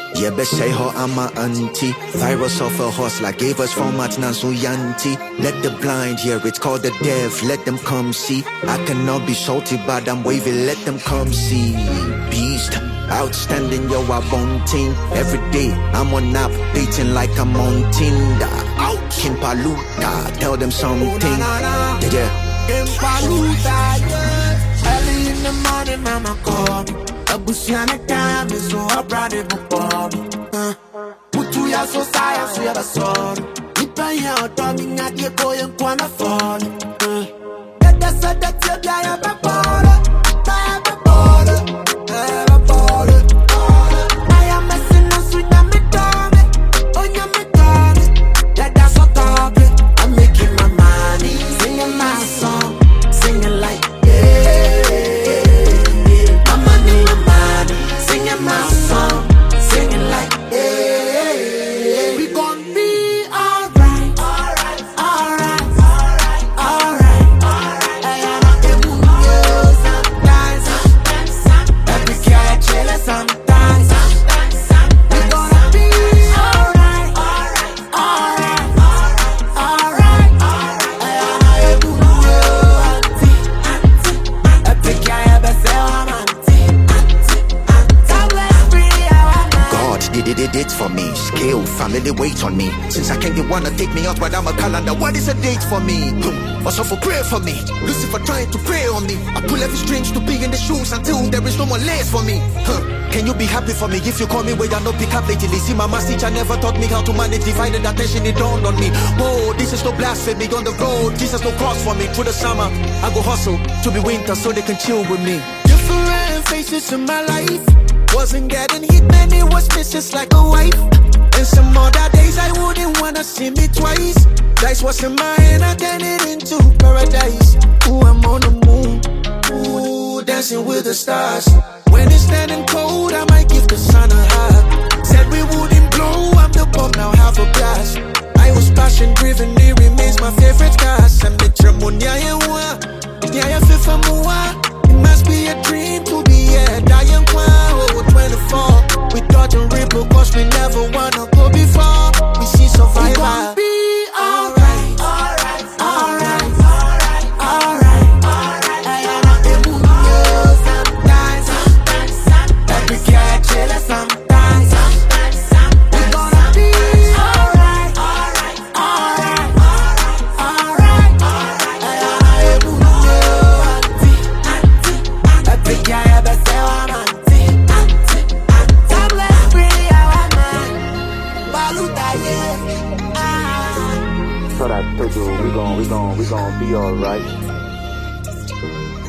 Yeah, but say her, I'm my auntie. Virus off a horse like gave us format Nansu Yanti. Let the blind hear, it's called the deaf, let them come see. I cannot be salty, but I'm wavy, let them come see. Beast, outstanding, yo, I won't team. Every day, I'm on app, dating like I'm on Tinder. Kimpaluta, tell them something. Yeah. Kimpaluta, yeah. Early in the morning, mama call me. Abusiana time is so upright before me. Put you ya so science, we have a sword. Nipa ya otomi na die boy and kwana fall. That's a that's a guy of a baller. I have a baller. I am messing us with a medallion. Oh, your medallion. That's what talking. I'm making my money. Singing my song. Singing like, my song, singing like, hey, we gon' be alright, alright, alright, alright, alright, alright. I am a moon, sometimes, every cat chill sometimes. We gonna be alright, alright, alright, alright, alright. I am a moon, every cat ever say I'm did it for me. Scale, family wait on me. Since I can't get one to take me out, but I'm a calendar. What is a date for me? Also for prayer for me. Lucifer trying to pray on me. I pull every strings to be in the shoes until there is no more lace for me. Can you be happy for me if you call me where you no pick up lately? See, my math teacher never taught me how to manage divided attention. It dawned on me. Whoa, this is no blasphemy on the road. Jesus no cross for me. Through the summer, I go hustle to be winter so they can chill with me. Different faces in my life. Wasn't getting hit, man, it was just like a wife. And some other days I wouldn't wanna see me twice. Dice was in my hand, I turned it into paradise. Ooh, I'm on the moon, ooh, dancing with the stars. When it's standing cold, I might give the sun a hug. Said we wouldn't blow, I'm the bomb, now have a blast. I was passion driven, it remains my favorite cast. And the it must be a dream to be here. Dying wow, 24. We dodge and ripple, cause we never wanna go before. We see survivor. We gon' be alright, alright, alright, alright, alright, alright. I am not the moon, sometimes. Every cat chill sometimes. We gonna be alright, alright, alright, alright, alright. I am not the moon. So I told you we gon' be alright.